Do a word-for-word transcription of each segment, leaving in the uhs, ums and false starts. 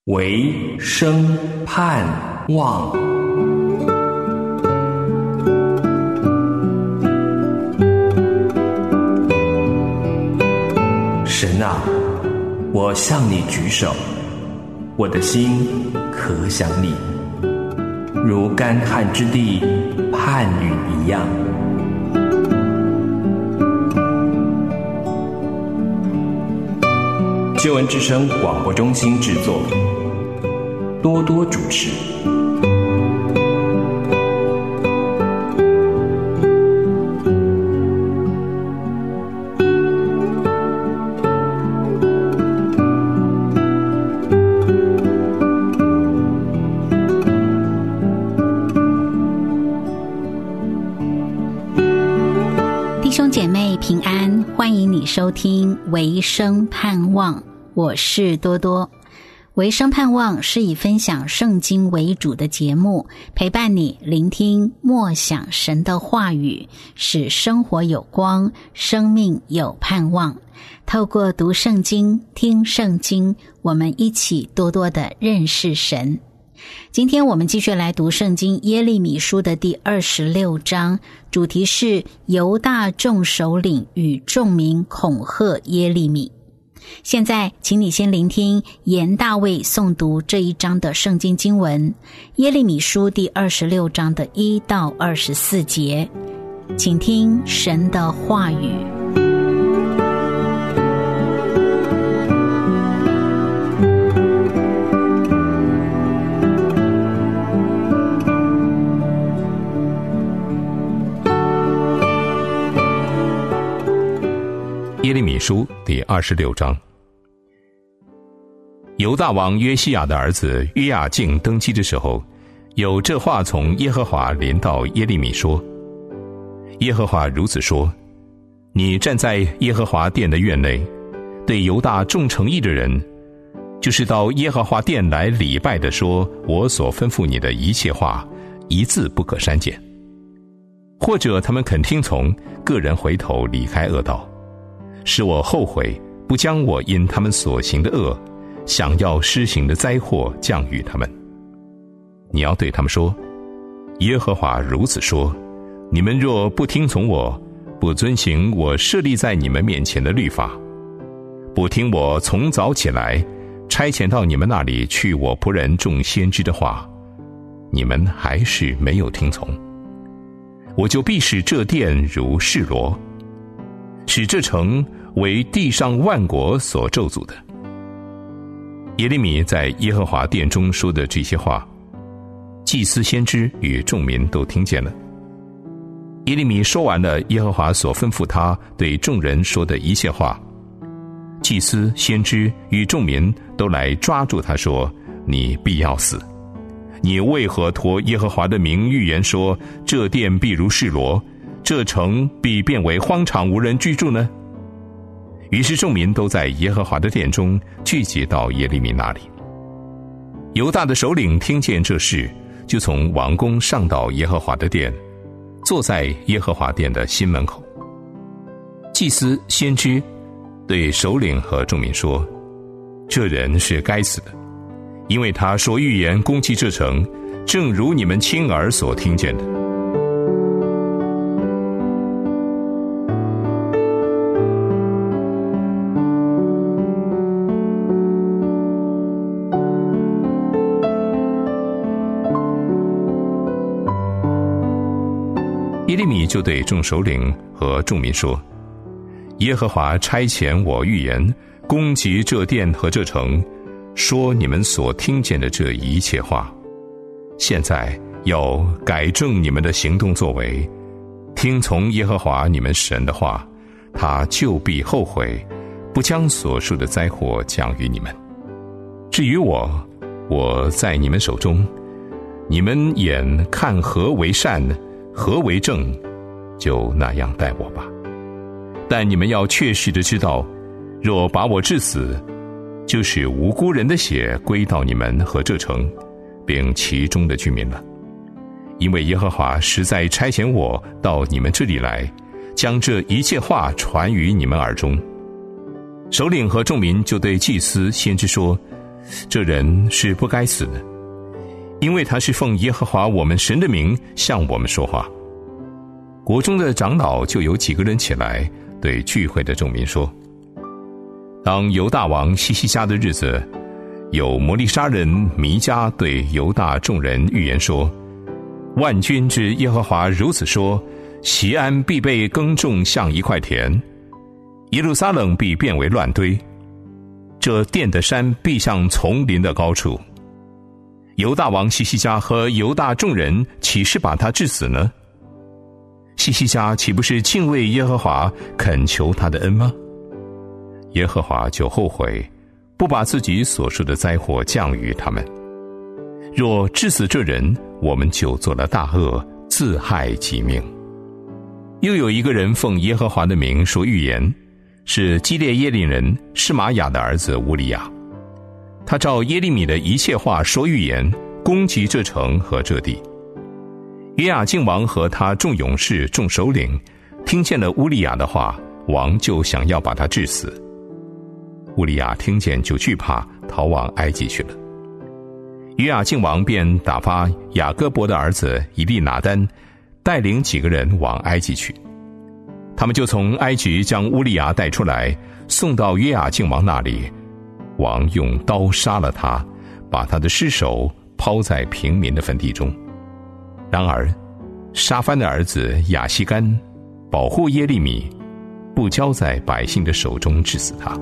唯生盼望。神啊，我向你举手，我的心可想你，如干旱之地盼雨一样。救恩之声广播中心制作，多多主持。 弟兄姐妹平安，欢迎你收听唯生盼望，我是多多。唯生盼望是以分享圣经为主的节目，陪伴你聆听默想神的话语，使生活有光，生命有盼望。透过读圣经、听圣经，我们一起多多的认识神。今天我们继续来读圣经耶利米书的第二十六章，主题是犹大众首领与众民恐吓耶利米。现在请你先聆听严大卫诵读这一章的圣经经文，耶利米书第二十六章的一到二十四节，请听神的话语。 耶利米书第二十六章。犹大王约西亚的儿子约雅敬登基的时候，有这话从耶和华临到耶利米说：耶和华如此说，你站在耶和华殿的院内，对犹大众诚意的人，就是到耶和华殿来礼拜的说，我所吩咐你的一切话，一字不可删减。或者他们肯听从，个人回头离开恶道，使我后悔，不将我因他们所行的恶，想要施行的灾祸降于他们。你要对他们说，耶和华如此说，你们若不听从我，不遵行我设立在你们面前的律法，不听我从早起来差遣到你们那里去我仆人众先知的话，你们还是没有听从，我就必使这殿如示罗，使这城为地上万国所咒诅的。耶利米在耶和华殿中说的这些话，祭司先知与众民都听见了。耶利米说完了耶和华所吩咐他对众人说的一切话，祭司先知与众民都来抓住他说，你必要死，你为何托耶和华的名预言说，这殿必如示罗，这城必变为荒场无人居住呢？于是众民都在耶和华的殿中聚集到耶利米那里。犹大的首领听见这事，就从王宫上到耶和华的殿，坐在耶和华殿的新门口。祭司先知对首领和众民说，这人是该死的，因为他说预言攻击这城，正如你们亲耳所听见的。耶利米就对众首领和众民说，耶和华差遣我预言攻击这殿和这城，说你们所听见的这一切话，现在要改正你们的行动作为，听从耶和华你们神的话，他就必后悔，不将所述的灾祸降于你们。至于我，我在你们手中，你们眼看何为善，何为正，就那样待我吧。但你们要确实的知道，若把我治死，就使无辜人的血归到你们和这城，并其中的居民了。因为耶和华实在差遣我到你们这里来，将这一切话传于你们耳中。首领和众民就对祭司先知说， 这人是不该死的，因为他是奉耶和华我们神的名向我们说话。国中的长老就有几个人起来，对聚会的众民说：当犹大王西西家的日子，有摩利沙人弥迦对犹大众人预言说：万军之耶和华如此说，锡安必被耕种像一块田，耶路撒冷必变为乱堆，这殿的山必像丛林的高处。犹大王西西家和犹大众人岂是把他治死呢？西西家岂不是敬畏耶和华，恳求他的恩吗？耶和华就后悔，不把自己所说的灾祸降于他们。若治死这人，我们就做了大恶，自害己命。又有一个人奉耶和华的名说预言，是基列耶利人示玛雅的儿子乌利亚。他照耶利米的一切话说预言，攻击这城和这地。约雅敬王和他众勇士众首领听见了乌利亚的话，王就想要把他治死。乌利亚听见就惧怕，逃往埃及去了。约雅敬王便打发雅各伯的儿子以利拿单带领几个人往埃及去。他们就从埃及将乌利亚带出来，送到约雅敬王那里。王用刀杀了他，把他的尸首抛在平民的坟地中。然而沙番的儿子亚西干保护耶利米，不交在百姓的手中治死他。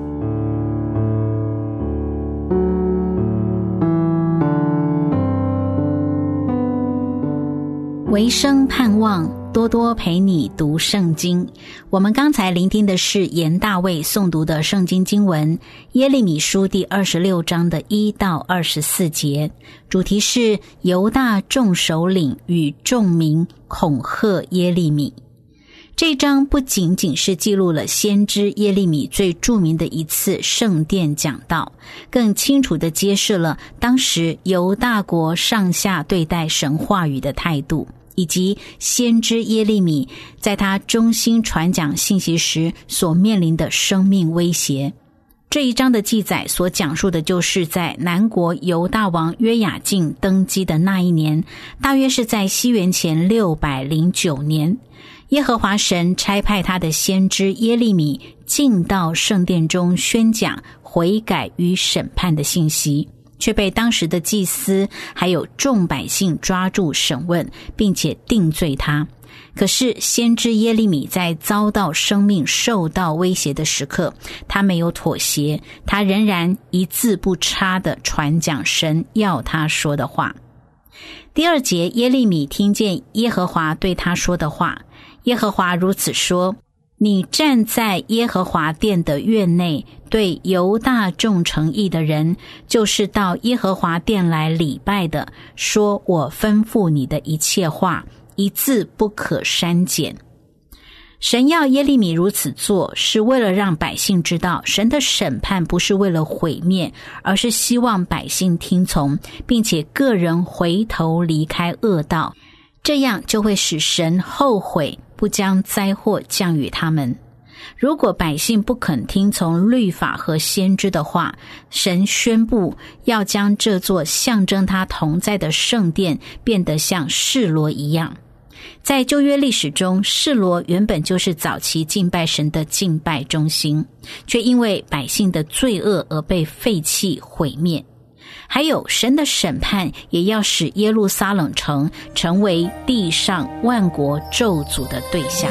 维生盼望，多多陪你读圣经。我们刚才聆听的是严大卫诵读的圣经经文耶利米书第二十六章的一到二十四节，主题是犹大众首领与众民恐吓耶利米。这一章不仅仅是记录了先知耶利米最著名的一次圣殿讲道，更清楚地揭示了当时犹大国上下对待神话语的态度，以及先知耶利米在他忠心传讲信息时所面临的生命威胁。这一章的记载所讲述的就是在南国犹大王约雅敬登基的那一年，大约是在西元前六百零九年，耶和华神差派他的先知耶利米进到圣殿中宣讲悔改与审判的信息，却被当时的祭司还有众百姓抓住审问，并且定罪他。可是先知耶利米在遭到生命受到威胁的时刻，他没有妥协，他仍然一字不差地传讲神要他说的话。第二节，耶利米听见耶和华对他说的话，耶和华如此说：你站在耶和华殿的院内，对犹大众城邑的人，就是到耶和华殿来礼拜的，说我吩咐你的一切话，一字不可删减。神要耶利米如此做，是为了让百姓知道，神的审判不是为了毁灭，而是希望百姓听从，并且个人回头离开恶道，这样就会使神后悔，不将灾祸降与他们。如果百姓不肯听从律法和先知的话，神宣布要将这座象征他同在的圣殿变得像示罗一样。在旧约历史中，示罗原本就是早期敬拜神的敬拜中心，却因为百姓的罪恶而被废弃毁灭。还有神的审判也要使耶路撒冷城成为地上万国咒诅的对象。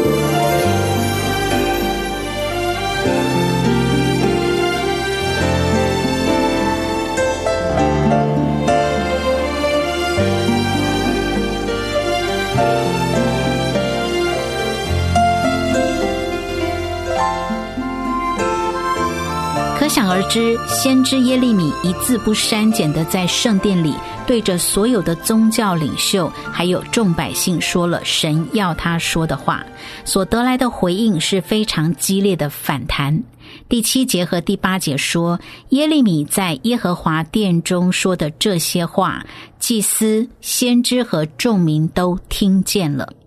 可想而知，先知耶利米一字不删减地在圣殿里对着所有的宗教领袖还有众百姓说了神要他说的话，所得来的回应是非常激烈的反弹。第七节和第八节说，耶利米在耶和华殿中说的这些话，祭司、先知和众民都听见了。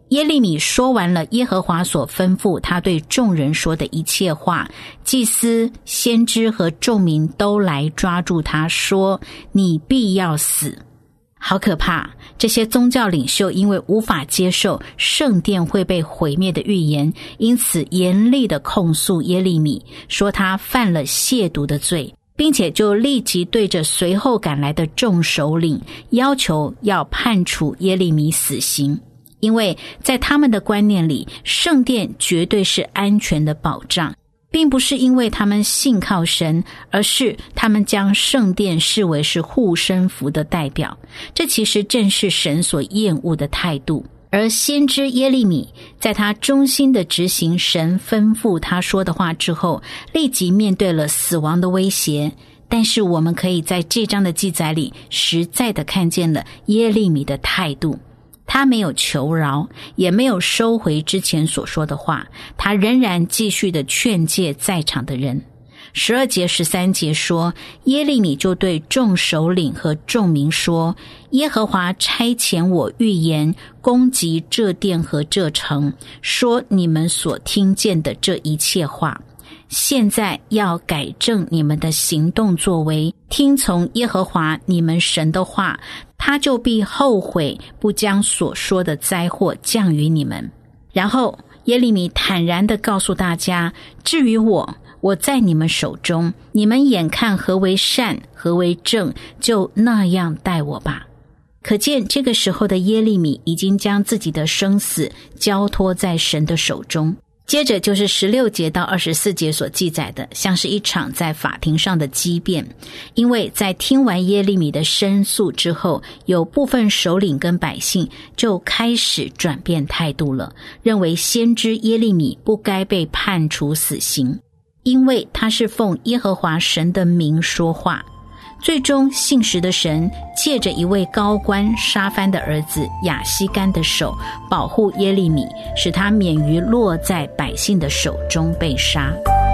耶利米说完了耶和华所吩咐他对众人说的一切话，祭司、先知和众民都来抓住他说，你必要死。好可怕！这些宗教领袖因为无法接受圣殿会被毁灭的预言，因此严厉地控诉耶利米，说他犯了亵渎的罪，并且就立即对着随后赶来的众首领要求要判处耶利米死刑。因为在他们的观念里，圣殿绝对是安全的保障，并不是因为他们信靠神，而是他们将圣殿视为是护身符的代表。这其实正是神所厌恶的态度。而先知耶利米在他忠心的执行神吩咐他说的话之后，立即面对了死亡的威胁。但是我们可以在这章的记载里实在的看见了耶利米的态度。他没有求饶，也没有收回之前所说的话，他仍然继续的劝诫在场的人。十二节十三节说，耶利米就对众首领和众民说，耶和华差遣我预言攻击这殿和这城，说你们所听见的这一切话，现在要改正你们的行动作为，听从耶和华你们神的话，他就必后悔不将所说的灾祸降于你们。然后耶利米坦然地告诉大家，至于我，我在你们手中，你们眼看何为善何为正，就那样待我吧。可见这个时候的耶利米已经将自己的生死交托在神的手中。接着就是十六节到二十四节所记载的，像是一场在法庭上的激辩。因为在听完耶利米的申诉之后，有部分首领跟百姓就开始转变态度了，认为先知耶利米不该被判处死刑，因为他是奉耶和华神的名说话。最终信实的神借着一位高官沙番的儿子亚西干的手保护耶利米，使他免于落在百姓的手中被杀。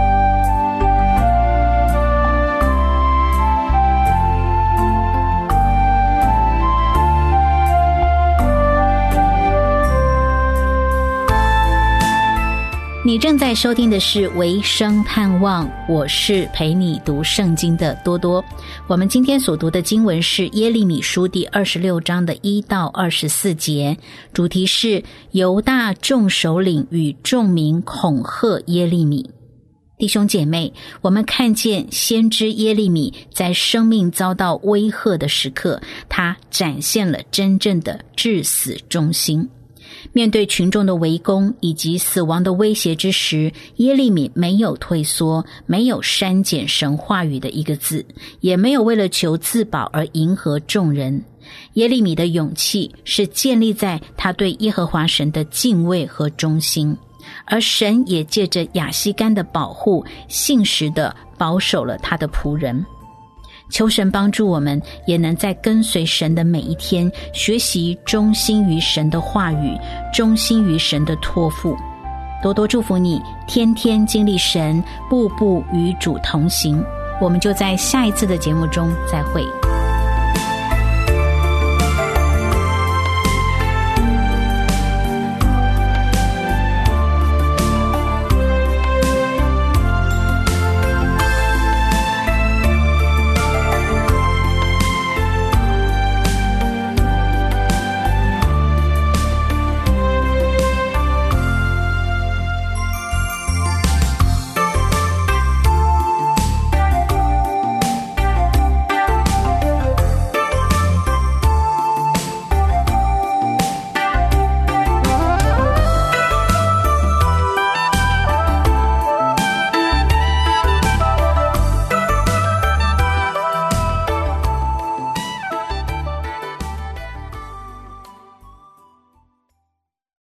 你正在收听的是维生盼望，我是陪你读圣经的多多。我们今天所读的经文是耶利米书第二十六章的一到二十四节，主题是犹大众首领与众民恐吓耶利米。弟兄姐妹，我们看见先知耶利米在生命遭到威吓的时刻，他展现了真正的至死忠心。面对群众的围攻以及死亡的威胁之时，耶利米没有退缩，没有删减神话语的一个字，也没有为了求自保而迎合众人。耶利米的勇气是建立在他对耶和华神的敬畏和忠心，而神也借着亚西干的保护，信实地保守了他的仆人。求神帮助我们，也能在跟随神的每一天，学习忠心于神的话语，忠心于神的托付。多多祝福你，天天经历神，步步与主同行。我们就在下一次的节目中再会。